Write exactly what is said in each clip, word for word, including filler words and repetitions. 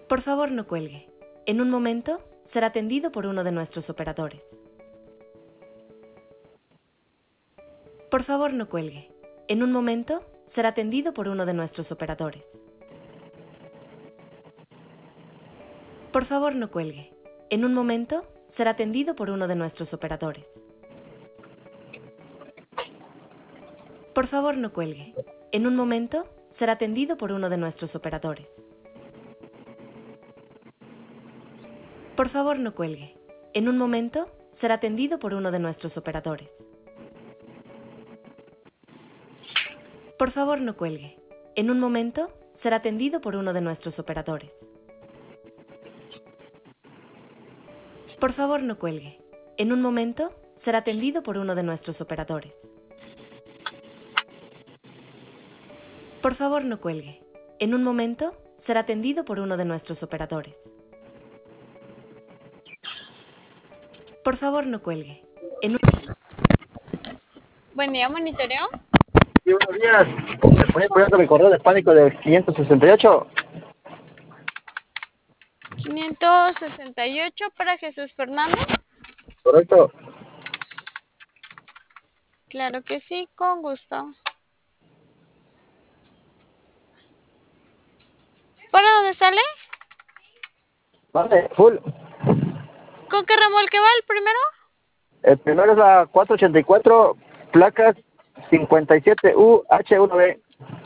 Por favor, no cuelgue. En un momento será atendido por uno de nuestros operadores. Por favor, no cuelgue. En un momento será atendido por uno de nuestros operadores. Por favor, no cuelgue. En un momento será atendido por uno de nuestros operadores. Por favor, no cuelgue. En un momento será atendido por uno de nuestros operadores. Por favor, no cuelgue. En un momento será atendido por uno de nuestros operadores. Por favor, no cuelgue. En un momento será atendido por uno de nuestros operadores. Por favor, no cuelgue. En un momento será atendido por uno de nuestros operadores. Por favor, no cuelgue. En un momento será atendido por uno de nuestros operadores. Por favor, no cuelgue. En un... Buen día, monitoreo. Sí, buenos días. ¿Me pueden poner mi correo electrónico del quinientos sesenta y ocho? quinientos sesenta y ocho para Jesús Fernando. Correcto. Claro que sí, con gusto. ¿Para dónde sale? Vale, full. ¿Con qué remolque va el primero? El primero es la cuatrocientos ochenta y cuatro, placas cincuenta y siete U H uno B.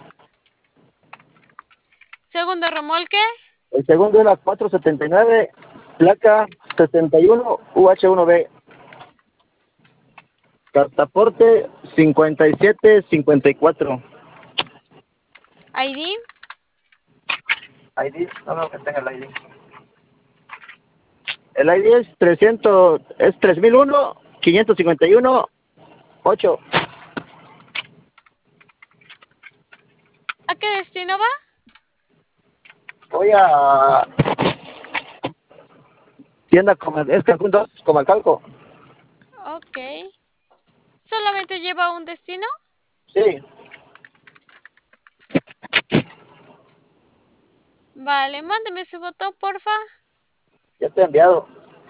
Segundo remolque. El segundo es la cuatrocientos setenta y nueve, placa sesenta y uno U H uno B. Cartaporte cincuenta y siete cincuenta y cuatro. I D. I D, no veo que tenga el I D. El I D es trescientos, es tres mil uno, quinientos cincuenta y uno, ocho. ¿A qué destino va? Voy a tienda Comal, es Cancún dos, Comalcalco. Ok. ¿Solamente lleva un destino? Sí. Vale, mándeme su foto, porfa. Ya te he enviado.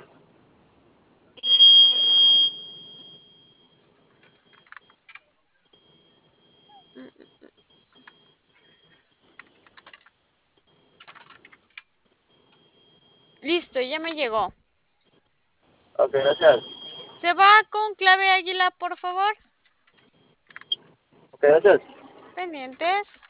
Listo, ya me llegó. Ok, gracias. ¿Se va con clave águila, por favor? Ok, gracias. Pendientes.